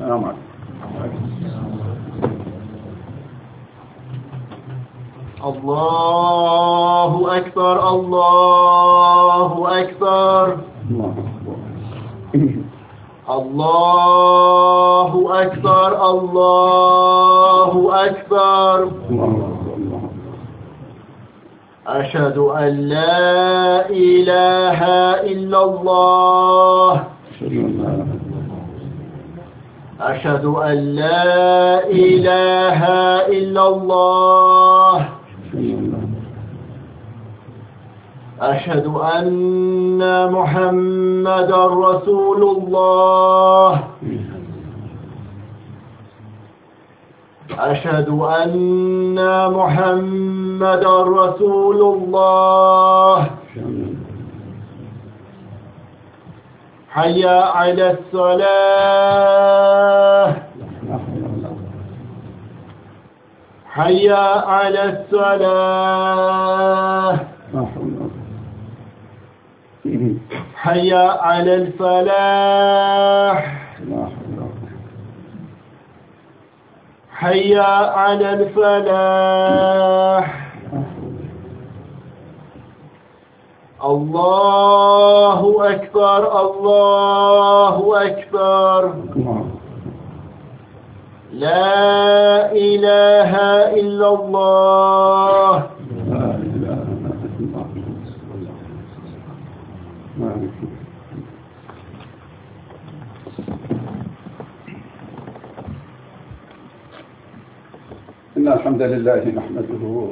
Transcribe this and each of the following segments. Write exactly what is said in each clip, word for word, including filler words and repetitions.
السلام عليكم. الله أكبر الله أكبر الله أكبر الله أكبر. أشهد أن لا إله إلا الله أشهد أن لا إله إلا الله أشهد أن محمدا رسول الله أشهد أن محمدا رسول الله. حي على الصلاة حي على الصلاة حي على الفلاح حي على الفلاح. الله أكبر الله أكبر. لا إله إلا الله. إن الحمد لله نحمده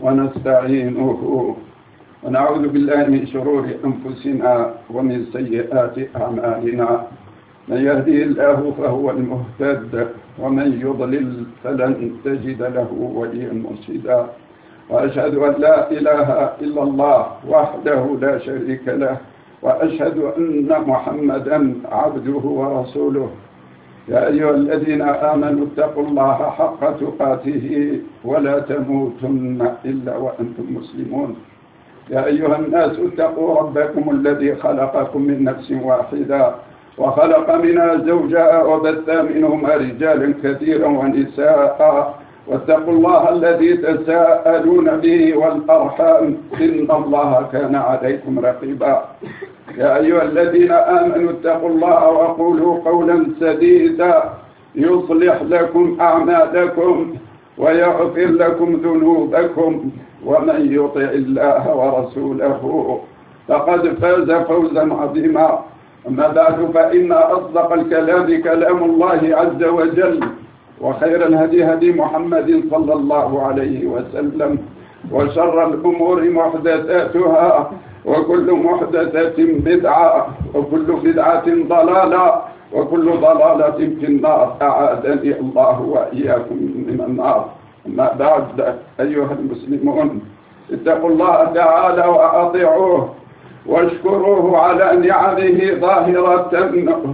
ونستعينه ونعوذ بالله من شرور أنفسنا ومن سيئات أعمالنا. من يهدي الله فهو المهتد ومن يضلل فلن تجد له وليا مرشدا. وأشهد أن لا إله إلا الله وحده لا شريك له وأشهد أن محمدا عبده ورسوله. يا أيها الذين آمنوا اتقوا الله حق تقاته ولا تموتن إلا وأنتم مسلمون. يا أيها الناس اتقوا ربكم الذي خلقكم من نفس واحدة وخلق منها زوجها وبث منهما رجالا كثيرا ونساء واتقوا الله الذي تساءلون به والأرحام إن الله كان عليكم رقيبا. يا أيها الذين آمنوا اتقوا الله وقولوا قولا سديدا يصلح لكم أعمالكم ويغفر لكم ذنوبكم ومن يطع الله ورسوله فقد فاز فوزا عظيما. أما بعد فإن أصدق الكلام كلام الله عز وجل وخير الهدي هدي محمد صلى الله عليه وسلم وشر الأمور محدثاتها وكل محدثة بدعة وكل بدعة ضلالة وكل ضلالة في النار. أعاذني الله وإياكم من النار. أما بعد أيها المسلمون اتقوا الله تعالى وأطيعوه واشكروه على نعمه ظاهرة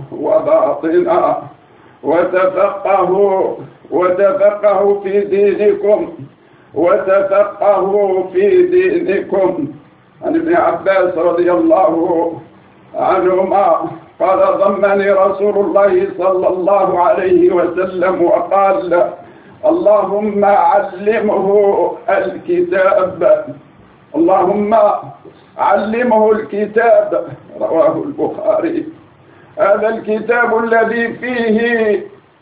وباطنة وتفقهوا وتفقهوا في دينكم وتفقهوا في دينكم. عن ابن عباس رضي الله عنهما قال ضمني رسول الله صلى الله عليه وسلم وقال اللهم علمه الكتاب اللهم علمه الكتاب. رواه البخاري. هذا الكتاب الذي فيه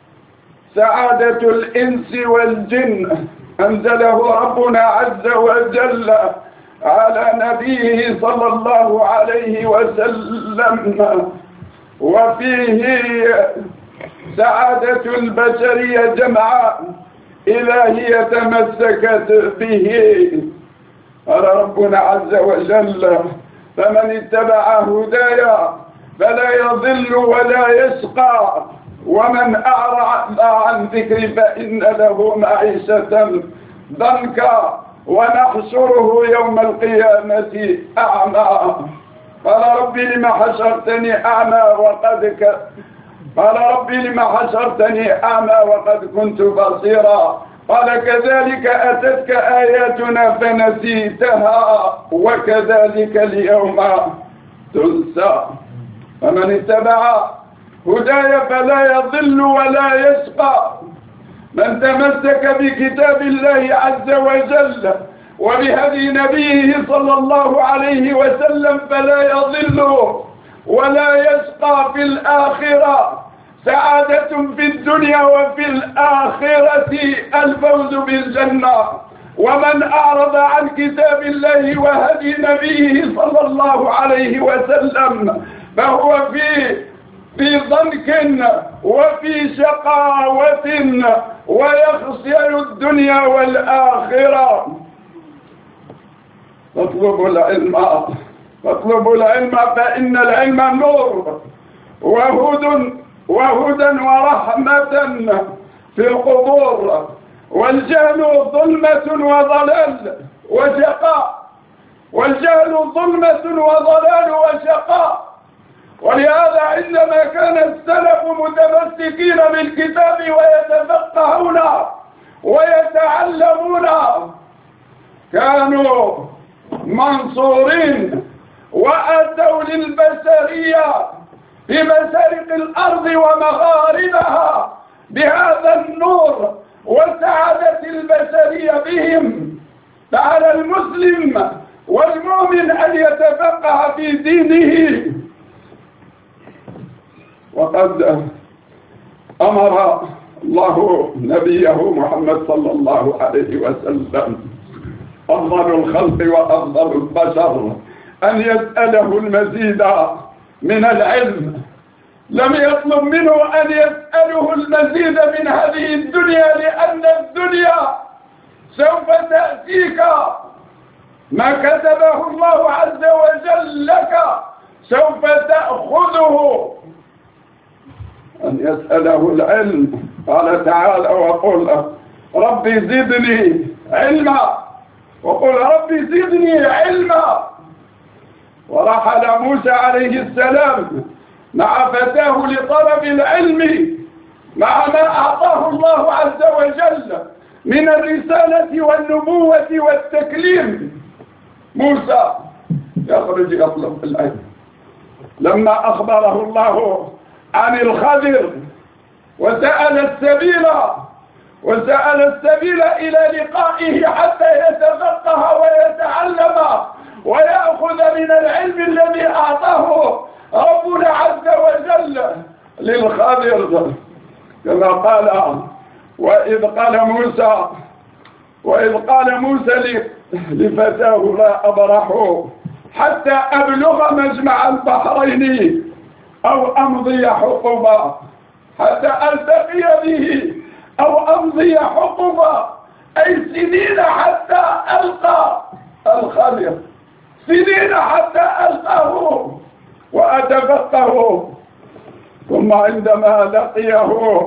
سعادة الإنس والجن أنزله ربنا عز وجل على نبيه صلى الله عليه وسلم وفيه سعادة البشرية جمعاء إذا هي تمسكت به. قال ربنا عز وجل فمن اتبع هدايا فلا يضل ولا يشقى ومن أعرض عن ذكري فإن له معيشة ضنكا ونحشره يوم القيامة أعمى. قال ربي لما حشرتني أعمى وقد ك... قال ربي لما حشرتني أعمى وقد كنت بصيرا. قال كذلك أتتك آياتنا فنسيتها وكذلك اليوم تنسى. فمن اتبع هداي فلا يضل ولا يشقى. من تمسك بكتاب الله عز وجل وبهدي نبيه صلى الله عليه وسلم فلا يضل ولا يشقى في الآخرة. سعادة في الدنيا وفي الآخرة الفوز بالجنة. ومن أعرض عن كتاب الله وهدي نبيه صلى الله عليه وسلم فهو في في ضنك وفي شقاوة ويخسر الدنيا والآخرة. فاطلبوا العلم فاطلبوا العلم فإن العلم نور وهدى وهدى ورحمة في القبور، والجهل ظلمة وضلال وشقاء والجهل ظلمة وضلال وشقاء. ولهذا عندما كان السلف متمسكين بالكتاب ويتفقهون ويتعلمون كانوا منصورين، وأتوا للبشرية في مشارق الأرض ومغاربها بهذا النور وسعادة البشرية بهم. فعلى المسلم والمؤمن أن يتفقه في دينه. وقد أمر الله نبيه محمد صلى الله عليه وسلم أفضل الخلق وأفضل البشر أن يسأله المزيد من العلم. لم يطلب منه أن يسأله المزيد من هذه الدنيا، لأن الدنيا سوف تأتيك. ما كتبه الله عز وجل لك سوف تأخذه. أن يسأله العلم. قال تعالى: وقل رب زدني علما وقل رب زدني علما. ورحل موسى عليه السلام مع فتاه لطلب العلم مع ما أعطاه الله عز وجل من الرسالة والنبوة والتكليم. موسى يخرج يطلب العلم. لما أخبره الله عن الخضر وسأل السبيل وسأل السبيل إلى لقائه حتى يتفقه ويتعلم ويأخذ من العلم الذي أعطاه ربنا عز وجل للخضر، كما قال: وإذ قال موسى وإذ قال موسى لفتاه: لا أبرح حتى أبلغ مجمع البحرين أو أمضي حقبا، حتى ألتقي به أو أمضي حقبا، أي سنين حتى ألقى الخضر، سنين حتى ألقاه وأتفقه. ثم عندما لقيه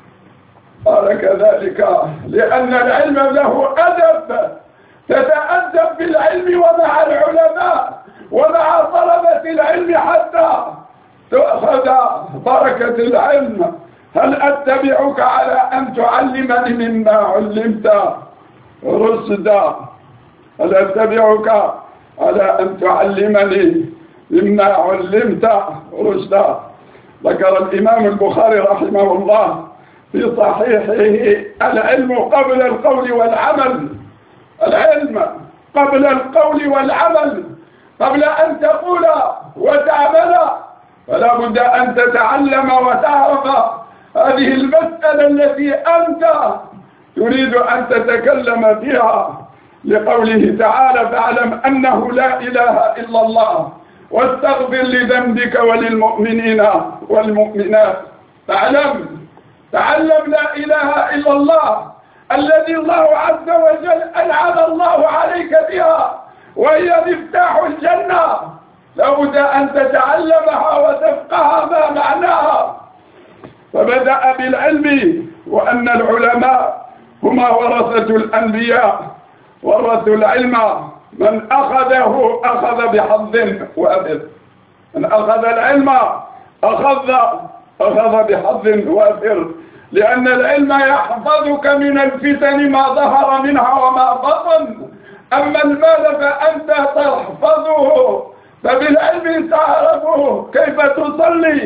قال كذلك، لأن العلم له أدب، تتأدب بالعلم ومع العلماء ومع طلبة العلم حتى تأخذ بركة العلم. هل أتبعك على أن تعلمني مما علمت رشدا؟ هل أتبعك على أن تعلمني مما علمت رشدا؟ ذكر الإمام البخاري رحمه الله في صحيحه: العلم قبل القول والعمل. العلم قبل القول والعمل، قبل أن تقول وتعمل فلا بد أن تتعلم وتعرف هذه المسألة التي أنت تريد أن تتكلم فيها، لقوله تعالى: فاعلم أنه لا إله إلا الله واستغفر لذنبك وللمؤمنين والمؤمنات. فاعلم، تعلم لا إله إلا الله الذي الله عز وجل أنعم الله عليك بها، وهي مفتاح الجنة. لابد أن تتعلمها وتفقه ما معناها. فبدأ بالعلم، وأن العلماء هما ورثة الأنبياء، ورثوا العلم. من أخذه أخذ بحظ وافر، من أخذ العلم أخذ أخذ بحظ وافر، لأن العلم يحفظك من الفتن ما ظهر منها وما بطن. أما المال فأنت تحفظه، فبالعلم تعرفه كيف تصلي،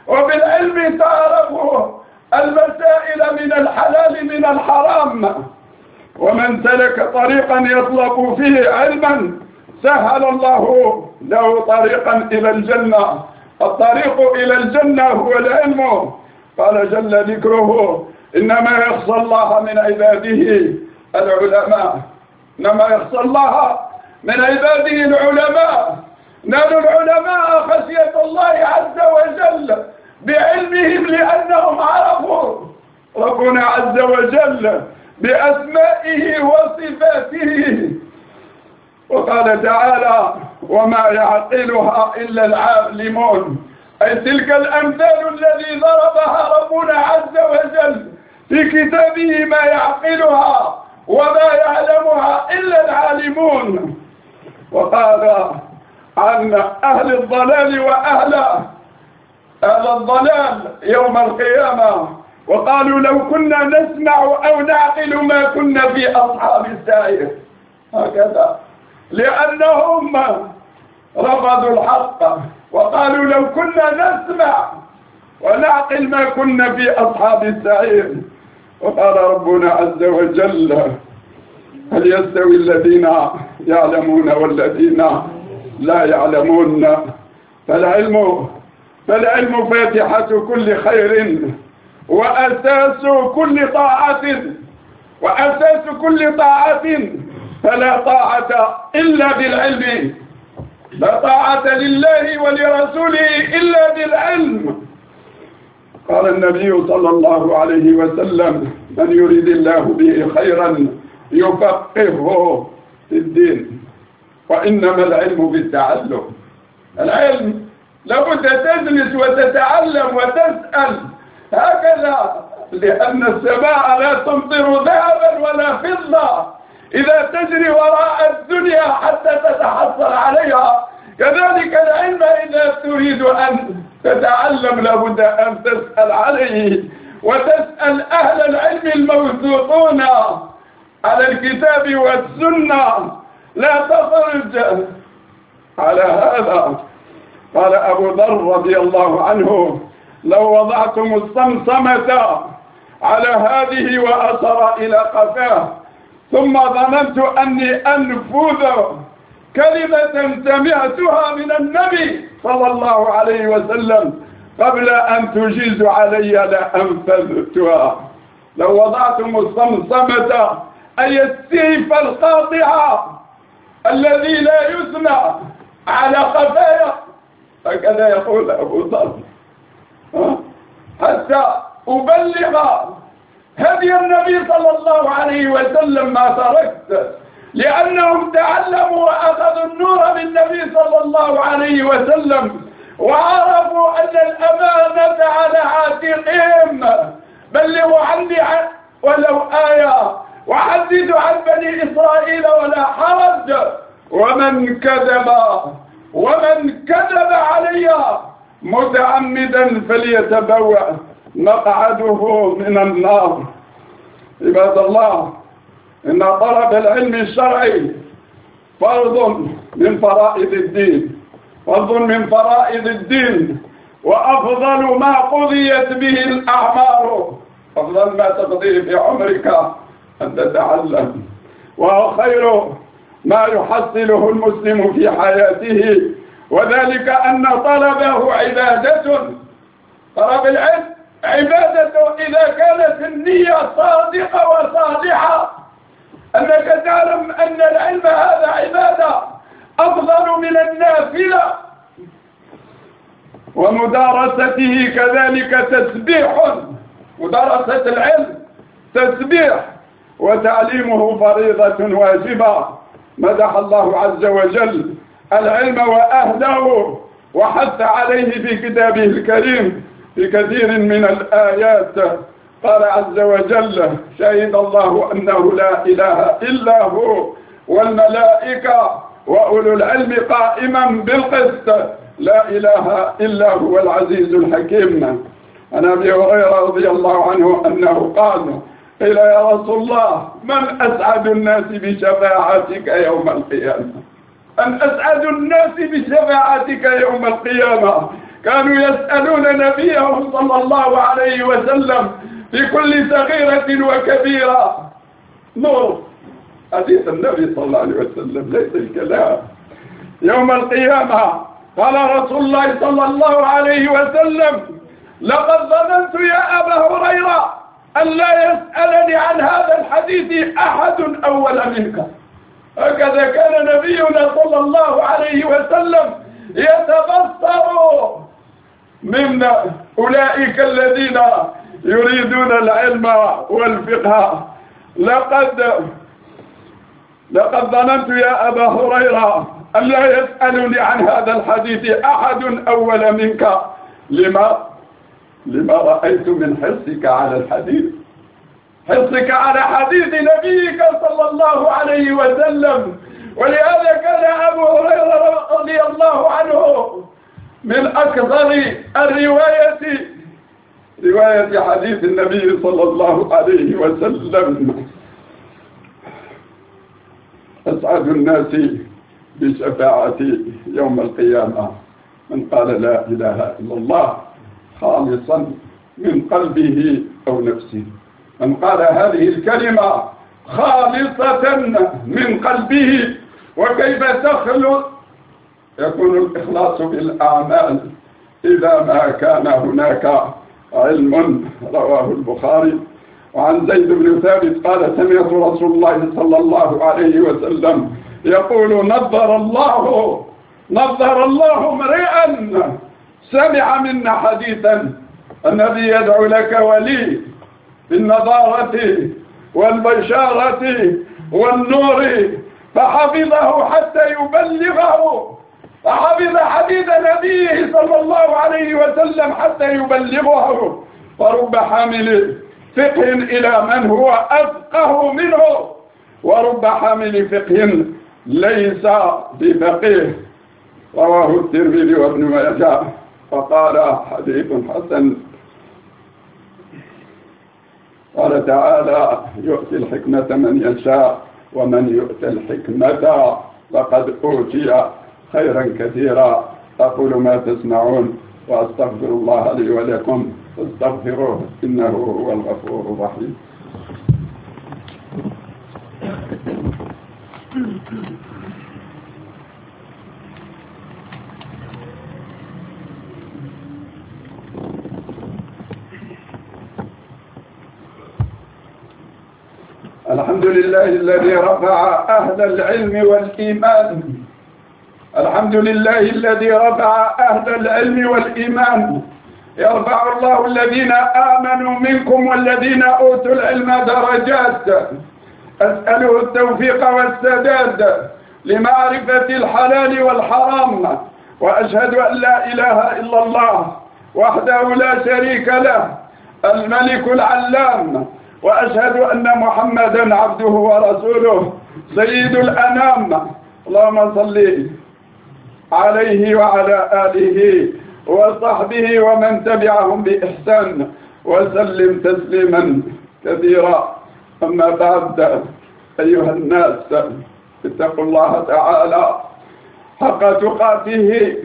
وبالعلم تعرف المسائل من الحلال من الحرام. ومن سلك طريقا يطلب فيه علما سهل الله له طريقا إلى الجنة. الطريق إلى الجنة هو العلم. قال جل ذكره إنما يخشى الله من عباده العلماء. إنما يخشى الله من عباده العلماء. نال العلماء خشية الله عز وجل بعلمهم لأنهم عرفوا ربنا عز وجل بأسمائه وصفاته. وقال تعالى وما يعقلها إلا العالمون، أي تلك الأمثال الذي ضربها ربنا عز وجل في كتابه ما يعقلها وما يعلمها إلا العالمون. وقال عن أهل الضلال وأهل أهل الضلال يوم القيامة وقالوا لو كنا نسمع أو نعقل ما كنا في أصحاب السعير. هكذا لأنهم رفضوا الحق وقالوا لو كنا نسمع ونعقل ما كنا في أصحاب السعير. وقال ربنا عز وجل هل يستوي الذين يعلمون والذين لا يعلمون؟ فالعلم فالعلم فاتحة كل خير وأساس كل طاعة وأساس كل طاعة. فلا طاعة إلا بالعلم، لا طاعة لله ولرسوله إلا بالعلم. قال النبي صلى الله عليه وسلم من يريد الله به خيرا يفقهه في الدين. وإنما العلم بالتعلم. العلم لابد تجلس وتتعلم وتسأل هكذا، لأن السماء لا تمطر ذهبا ولا فضة إذا تجري وراء الدنيا حتى تتحصل عليها. كذلك العلم إذا تريد أن تتعلم لابد أن تسأل عليه وتسأل أهل العلم الموثوقون على الكتاب والسنة، لا تخرج على هذا. قال أبو ذر رضي الله عنه لو وضعتم الصمصمة على هذه وأشار إلى قفاه ثم ظننت أني أنفذ كلمة سمعتها من النبي صلى الله عليه وسلم قبل أن تجيز علي لأنفذتها. لو وضعتم الصمصمة أي السيف القاطع الذي لا يسمع على قفايا، هكذا يقول أبو ذر، حتى أبلغ هدي النبي صلى الله عليه وسلم ما تركت، لأنهم تعلموا وأخذوا النور من النبي صلى الله عليه وسلم وعرفوا أن الأمانة على عاتقهم. بلغوا عني ولو آية وحدثوا عن بني إسرائيل ولا حرج. ومن كذب ومن كذب علي متعمدا فليتبوأ مقعده من النار. عباد الله، إن طلب العلم الشرعي فرض من فرائض الدين، فرض من فرائض الدين، وأفضل ما قضيت به الأعمار، أفضل ما تقضي في عمرك أن تتعلم، وهو خير ما يحصله المسلم في حياته، وذلك أن طلبه عبادة. طلب العلم عبادة إذا كانت النية صادقة وصالحة، أنك تعلم أن العلم هذا عبادة أفضل من النافلة، ومدارسته كذلك تسبيح. مدارسة العلم تسبيح، وتعليمه فريضة واجبة. مدح الله عز وجل العلم وأهله وحث عليه في كتابه الكريم في كثير من الآيات. قال عز وجل شهد الله أنه لا إله إلا هو والملائكة وأولو العلم قائما بالقسط لا إله إلا هو العزيز الحكيم. عن أبي هريرة رضي الله عنه أنه قال قيل يا رسول الله من أسعد الناس بشفاعتك يوم القيامة؟ أن أسعد الناس بشفاعتك يوم القيامة. كانوا يسألون نبيهم صلى الله عليه وسلم في كل صغيرة وكبيرة. نور حديث النبي صلى الله عليه وسلم ليس الكلام. يوم القيامة قال رسول الله صلى الله عليه وسلم: لقد ظننت يا أبا هريرة أن لا يسألني عن هذا الحديث أحد أول منك. هكذا كان نبينا صلى الله عليه وسلم يتبصر من أولئك الذين يريدون العلم والفقه. لقد لقد ظننت يا أبا هريرة أن لا يسألني عن هذا الحديث أحد أول منك. لما لما رأيت من حرصك على الحديث، حرصك على حديث نبيك صلى الله عليه وسلم. ولهذا كان أبو هريرة رضي الله عنه من أكثر الرواية رواية حديث النبي صلى الله عليه وسلم. أسعد الناس بشفاعتي يوم القيامة من قال لا إله إلا الله خالصا من قلبه أو نفسه، من قال هذه الكلمة خالصة من قلبه. وكيف تخلص يكون الإخلاص بالأعمال إذا ما كان هناك علم. رواه البخاري. وعن زيد بن ثابت قال: سمعت رسول الله صلى الله عليه وسلم يقول: نظر الله نظر الله امرئا سمع منا حديثا. النبي يدعو لك ولي بالنظارة والبشارة والنور فحفظه حتى يبلغه، فحفظ حديث نبيه صلى الله عليه وسلم حتى يبلغه. ورب حامل فقه إلى من هو أفقه منه، ورب حامل فقه ليس بفقيه. رواه الترمذي وابن ماجه وقال حديث حسن. قال تعالى: يؤتي الحكمة من يشاء ومن يؤتى الحكمة فقد أوتي خيرا كثيرا. أقول ما تسمعون وأستغفر الله لي ولكم فاستغفروه إنه هو الغفور الرحيم. الحمد لله الذي رفع أهل العلم والإيمان. الحمد لله الذي رفع أهل العلم والإيمان. يرفع الله الذين آمنوا منكم والذين أوتوا العلم درجات. أسأله التوفيق والسداد لمعرفة الحلال والحرام. وأشهد أن لا إله إلا الله وحده لا شريك له الملك العلام. وأشهد أن محمدا عبده ورسوله سيد الأنام. اللهم صل عليه وعلى آله وصحبه ومن تبعهم بإحسان وسلم تسليما كثيرا. أما بعد، أيها الناس، اتقوا الله تعالى حق تقاته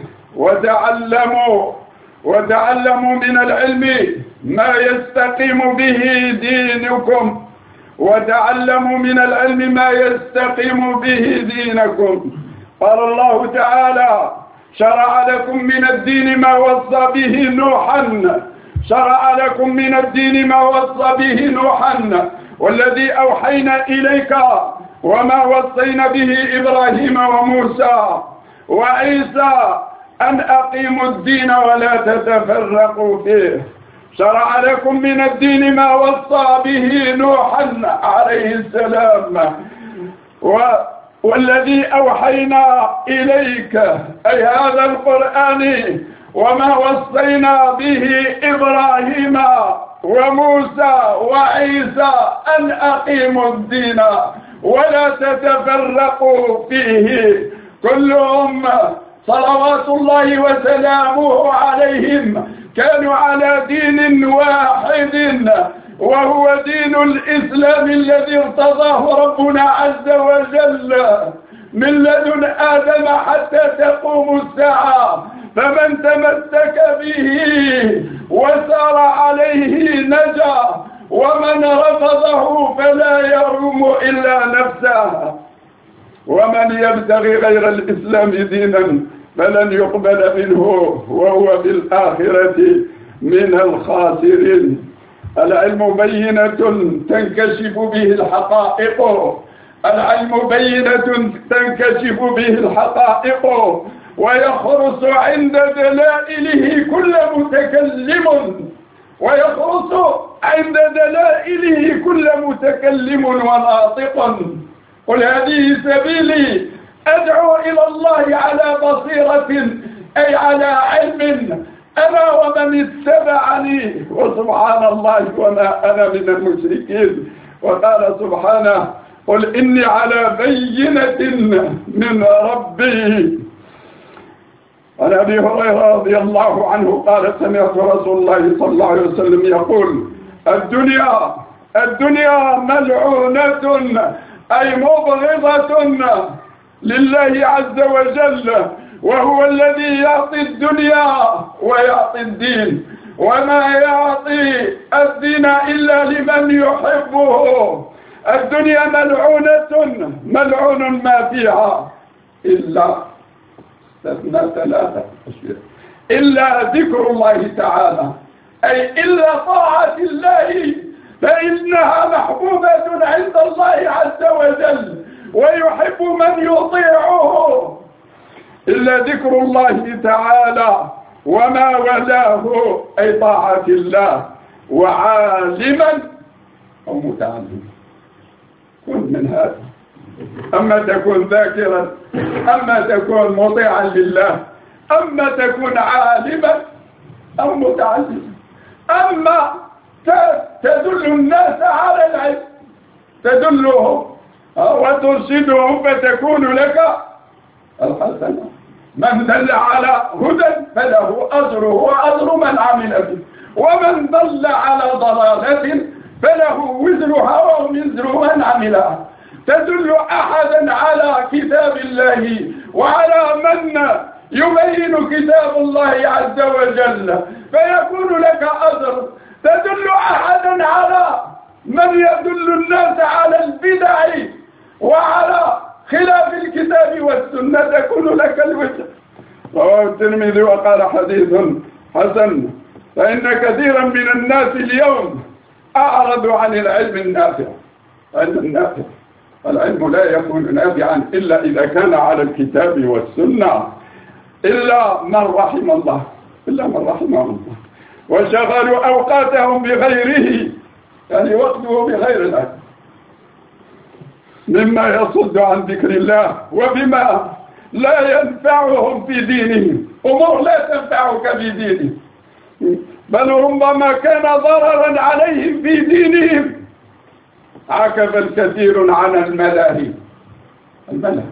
وتعلموا وتعلموا من العلم ما يستقيم به دينكم وتعلموا من العلم ما يستقيم به دينكم. قال الله تعالى: شرع لكم من الدين ما وصى به نوحا شرع لكم من الدين ما وصى به نوحا والذي أوحينا إليك وما وصينا به إبراهيم وموسى وعيسى أن أقيموا الدين ولا تتفرقوا فيه. شرع لكم من الدين ما وصى به نوحا عليه السلام و والذي أوحينا إليك أي هذا القرآن وما وصينا به إبراهيم وموسى وعيسى أن أقيموا الدين ولا تتفرقوا فيه. كلهم صلوات الله وسلامه عليهم كانوا على دين واحد وهو دين الإسلام الذي ارتضاه ربنا عز وجل من لدن آدم حتى تقوم الساعة. فمن تمسك به وسار عليه نجا، ومن رفضه فلا يروم إلا نفسه. ومن يبتغي غير الإسلام دينا فلن يقبل منه وهو بالآخرة من الخاسرين. العلم بينة تنكشف به الحقائق، العلم بينة تنكشف به الحقائق، ويخرس عند دلائله كل متكلم، ويخرس عند دلائله كل متكلم وناطق. قل هذه سبيلي أدعو إلى الله على بصيرة، أي على علم، أنا ومن اتبعني، وسبحان الله وما أنا من المشركين. وقال سبحانه قل إني على بينة من ربي. عن أبي هريرة رضي الله عنه قال سمعت رسول الله صلى الله عليه وسلم يقول الدنيا الدنيا ملعونة، أي مبغضة لله عز وجل، وهو الذي يعطي الدنيا ويعطي الدين، وما يعطي الدين إلا لمن يحبه. الدنيا ملعونة، ملعون ما فيها إلا استثنى ثلاثة أشياء، إلا ذكر الله تعالى، أي إلا طاعة الله، فإنها محبوبة عند الله عز وجل ويحب من يطيعه. إلا ذكر الله تعالى وما ولاه، أي طاعة الله، وعالما أو متعلما. كن من هذا، أما تكون ذاكرا، أما تكون مطيعا لله، أما تكون عالما أو متعلما، أما تدل الناس على العلم، تدلهم وترشدهم فتكون لك الحسنة. من دل على هدى فله أجره وأجر من عمل به، ومن دل على ضلالة فله وزرها ووزر من عملها. تدل أحدا على كتاب الله وعلى من يبين كتاب الله عز وجل فيكون لك أجر. تدل أحدا على من يدل الناس على البدع وعلى خلاف الكتاب والسنة تكون لك الوجه. رواه الترمذي وقال حديث حسن. فإن كثيرا من الناس اليوم أعرضوا عن العلم النافع. العلم النافع، العلم لا يكون نافعا إلا إذا كان على الكتاب والسنة، إلا من رحم الله، إلا من رحمه الله، وشغلوا أوقاتهم بغيره، يعني وقته بغير العلم، مما يصد عن ذكر الله وبما لا ينفعهم في دينهم. أمور لا تنفعك في دينهم، بل ربما كان ضررا عليهم في دينهم. عكف الكثير عن الملاهي. الملاهي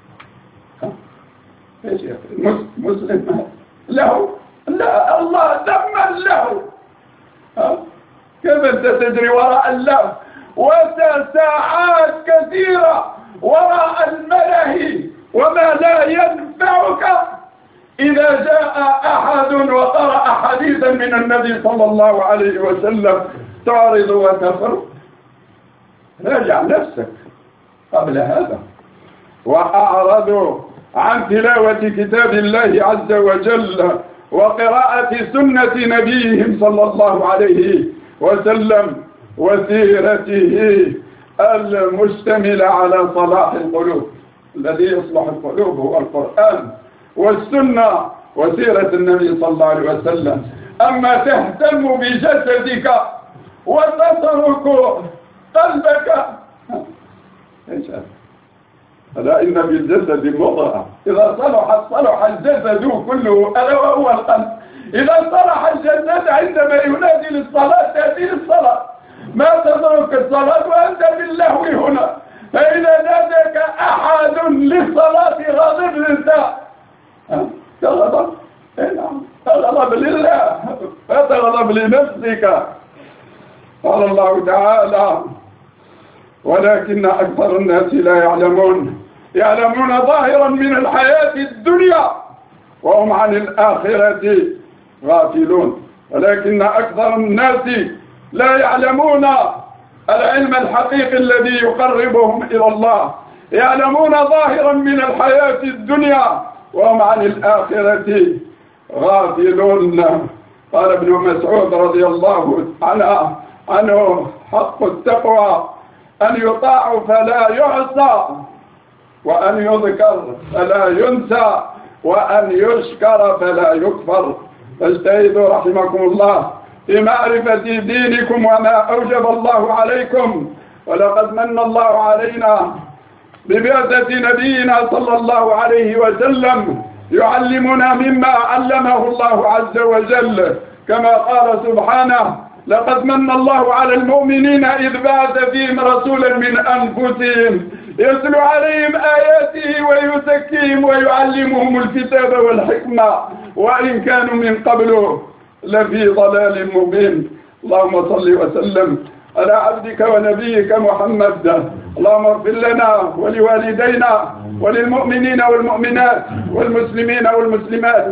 ايش يا اخي؟ مسلم له، لا الله ذما له. كيف انت تجري وراء الله وساعات كثيرة وراء الملاهي وما لا ينفعك؟ إذا جاء أحد وقرأ حديثا من النبي صلى الله عليه وسلم تعرض وتفر. راجع نفسك قبل هذا. وأعرضوا عن تلاوة كتاب الله عز وجل وقراءة سنة نبيهم صلى الله عليه وسلم وسيرته المشتملة على صلاح القلوب. الذي يصلح القلوب هو القرآن والسنة وسيرة النبي صلى الله عليه وسلم. أما تهتم بجسدك وتترك قلبك، ايش هذا؟ ألا إن في الجسد مضغة إذا صلحت صلح الجسد كله ألا وهو القلب. إذا صلح الجسد عندما ينادي للصلاة تأتي الصلاة، ما تترك الصلاة وأنت باللهو هنا. فإذا ناداك أحد للصلاة غضب أنت تغضب، تغضب لله فتغضب لنفسك. قال الله تعالى ولكن أكثر الناس لا يعلمون، يعلمون ظاهرا من الحياة الدنيا وهم عن الآخرة غافلون. ولكن أكثر الناس لا يعلمون العلم الحقيقي الذي يقربهم إلى الله، يعلمون ظاهرا من الحياة الدنيا وهم عن الآخرة غافلون. قال ابن مسعود رضي الله عنه عنه حق التقوى أن يطاع فلا يعصى، وأن يذكر فلا ينسى، وأن يشكر فلا يكفر. فاجتهدوا رحمكم الله في معرفة دينكم وما أوجب الله عليكم. ولقد من الله علينا ببعثة نبينا صلى الله عليه وسلم يعلمنا مما علمه الله عز وجل، كما قال سبحانه: لقد من الله على المؤمنين إذ بعث فيهم رسولا من أنفسهم يتلو عليهم آياته ويزكيهم ويعلمهم الكتاب والحكمة وإن كانوا من قبل لفي ضلال مبين. اللهم صل وسلم على عبدك ونبيك محمد. اللهم اغفر لنا ولوالدينا وللمؤمنين والمؤمنات والمسلمين والمسلمات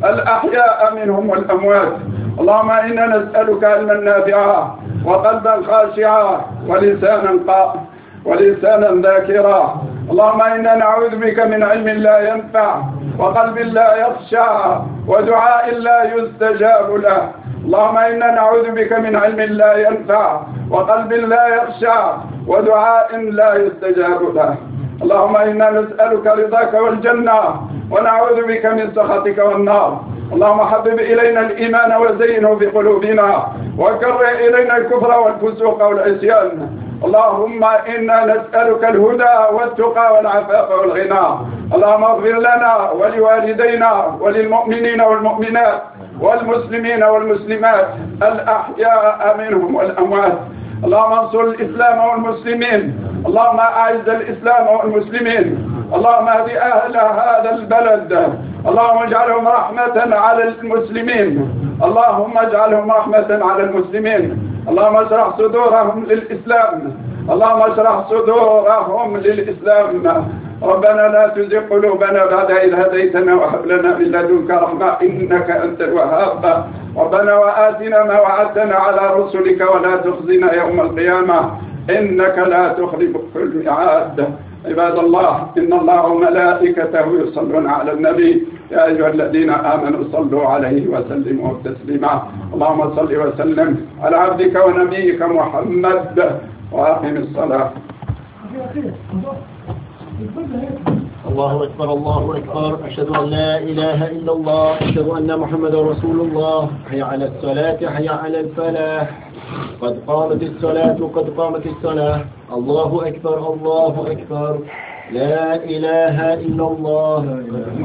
الأحياء منهم والأموات. اللهم إنا نسألك علما نافعا وقلبا خاشعا ولسانا قا ولسانا ذاكرا. اللهم إنا نعوذ بك من علم لا ينفع وقلب لا يخشع ودعاء لا يستجاب له. اللهم إنا نعوذ بك من علم لا ينفع وقلب لا يخشع ودعاء لا يستجاب له. اللهم إنا نسألك رضاك والجنة ونعوذ بك من سخطك والنار. اللهم حبب إلينا الإيمان وزينه في قلوبنا وكره إلينا الكفر والفسوق والعصيان. اللهم إنا نسألك الهدى والتقى والعفاف والغنى. اللهم اغفر لنا ولوالدينا وللمؤمنين والمؤمنات والمسلمين والمسلمات الأحياء منهم والأموات. اللهم انصر الإسلام والمسلمين. اللهم أعز الإسلام والمسلمين. اللهم اهد أهل هذا البلد. اللهم اجعلهم رحمة على المسلمين. اللهم اجعلهم رحمة على المسلمين. اللهم اشرح صدورهم للإسلام. اللهم اشرح صدورهم للإسلام. ربنا لا تزغ قلوبنا بعد إذ هديتنا وهب لنا من لدنك رحمة إنك أنت الوهاب. ربنا وآتنا ما وعدتنا على رسلك ولا تخزنا يوم القيامة إنك لا تخلف الميعاد. عباد الله، إن الله وملائكته يصلون على النبي يا أيها الذين آمنوا صلوا عليه وسلموا تسليما. اللهم صل وسلم على عبدك ونبيك محمد وأقم الصلاة. الله أكبر الله أكبر. أشهد أن لا إله إلا الله. أشهد أن محمد رسول الله. حي على الصلاة حي على الفلاح. قد قامت الصلاة قد قامت الصلاة. الله أكبر الله أكبر. لا إله إلا الله.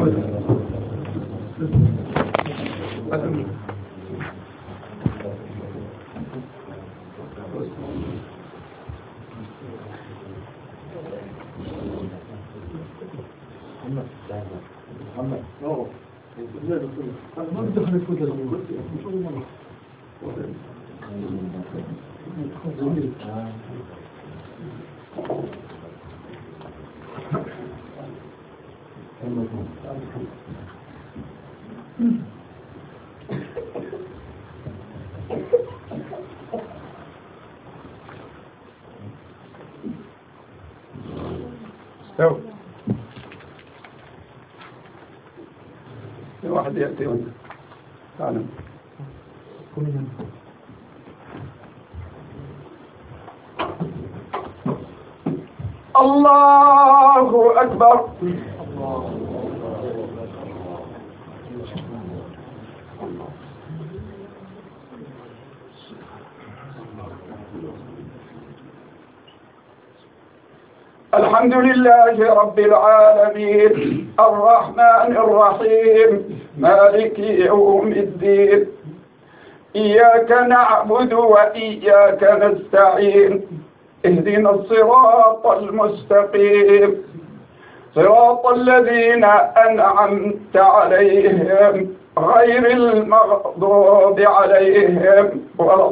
محمد نور ما بدخل الفوت استوى. واحد يأتي هنا تعلم. الله أكبر. الحمد لله رب العالمين الرحمن الرحيم مالك يوم الدين. إياك نعبد وإياك نستعين. اهدنا الصراط المستقيم صراط الذين أنعمت عليهم غير المغضوب عليهم ولا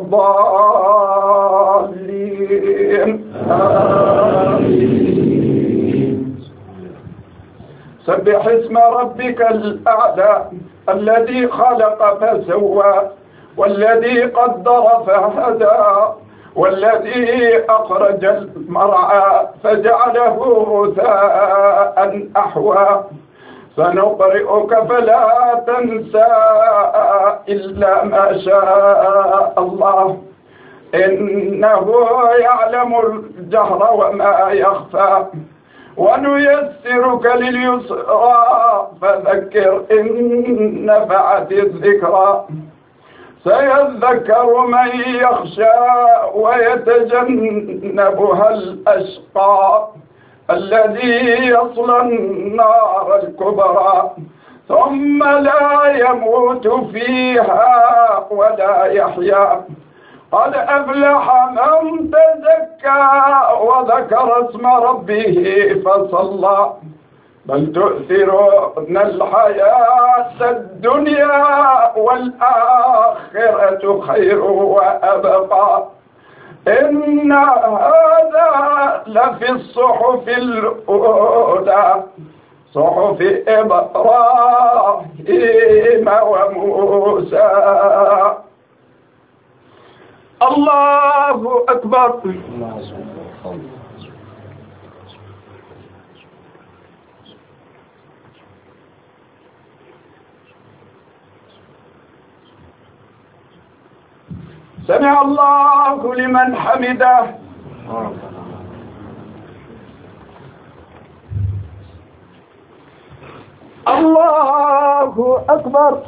الضالين. آمين. سبح اسم ربك الأعلى الذي خلق فسوى والذي قدر فهدى والذي أخرج المرعى فجعله غثاء أحوى سنقرئك فلا تنسى إلا ما شاء الله إنه يعلم الجهر وما يخفى ونيسرك لليسرى فذكر إن نفعت الذكرى سيذكر من يخشى ويتجنبها الأشقى الذي يصلى النار الكبرى ثم لا يموت فيها ولا يحيا قد أفلح من تزكى وذكر اسم ربه فصلى بل تؤثرون الحياة الدنيا والآخرة خير وأبقى إن هذا لفي الصحف الأولى صحف إبراهيم وموسى. الله أكبر. سمع الله لمن حمده. الله أكبر.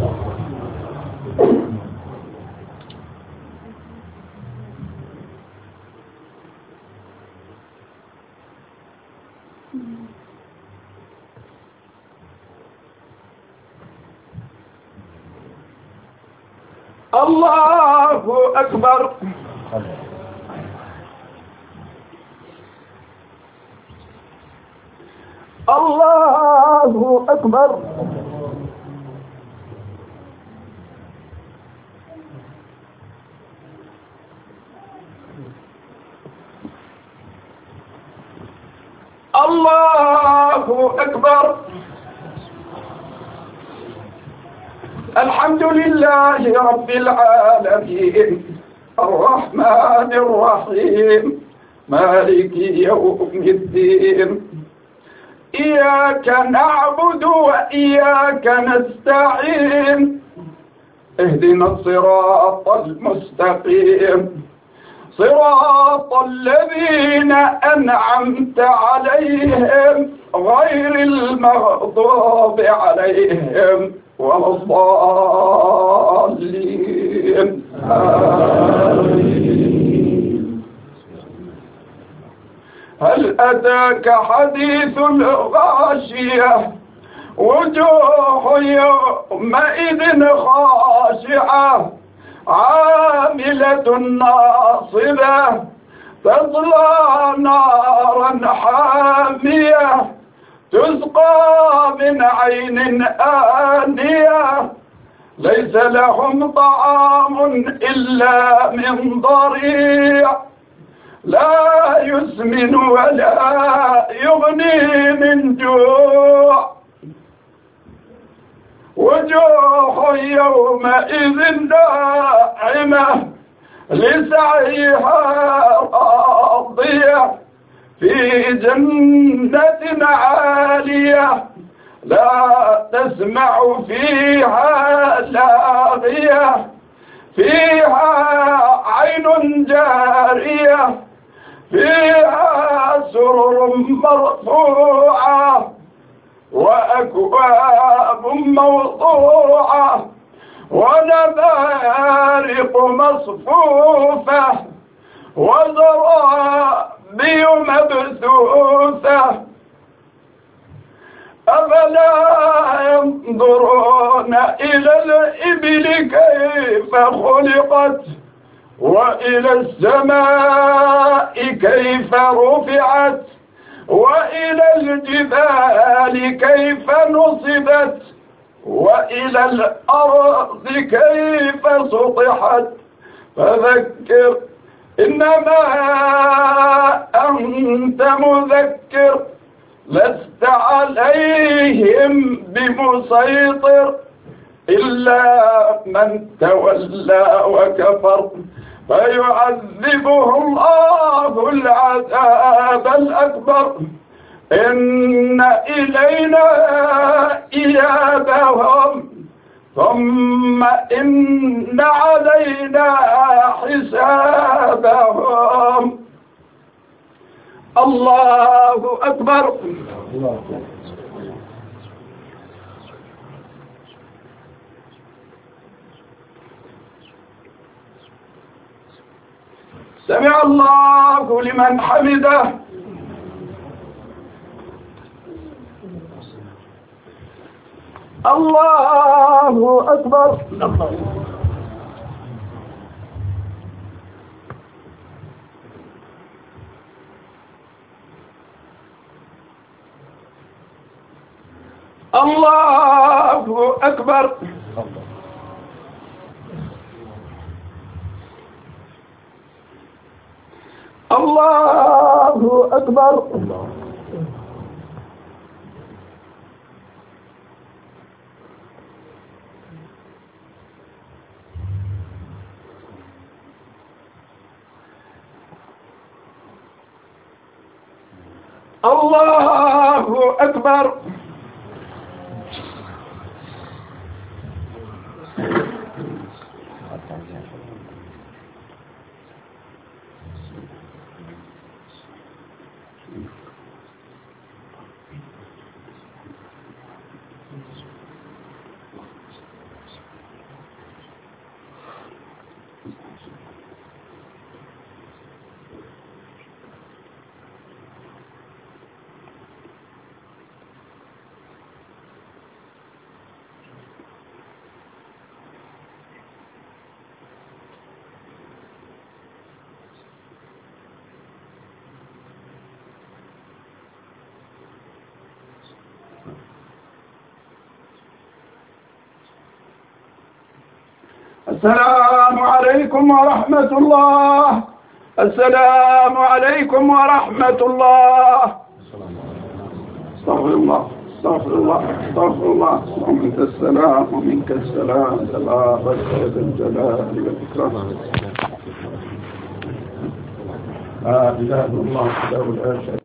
الله أكبر. الله أكبر. الله أكبر. الحمد لله رب العالمين الرحمن الرحيم مالك يوم الدين إياك نعبد وإياك نستعين اهدنا الصراط المستقيم صراط الذين أنعمت عليهم غير المغضوب عليهم ولا الضالين. آمين. هل أتاك حديث الغاشية وجوه يومئذ خاشعة عاملة ناصبة تصلى نارا حامية تسقى من عين آنية ليس لهم طعام إلا من ضريع لا يسمن ولا يغني من جوع وجوه يومئذ ناعمة لسعيها راضية في جنة عالية لا تسمع فيها لاغية فيها عين جارية فيها سرر مرفوعة وأكواب موضوعة ونبارق مصفوفة وزرابي مبثوثة أفلا ينظرون إلى الإبل كيف خلقت وإلى السماء كيف رفعت وإلى الجبال كيف نصبت وإلى الأرض كيف سطحت فذكر إنما أنت مذكر لست عليهم بمسيطر إلا من تولى وكفر فيعذبه الله العذاب الأكبر إن إلينا إيابهم ثم إن علينا حسابهم. الله أكبر. سمع الله لمن حمده. الله أكبر. الله أكبر. الله أكبر. الله أكبر. السلام عليكم ورحمة الله. السلام عليكم ورحمة الله. استغفر الله استغفر الله استغفر الله. ومنك السلام ومنك السلام تبارك ذا الجلال والإكرام. لا إله إلا الله وحده لا شريك له.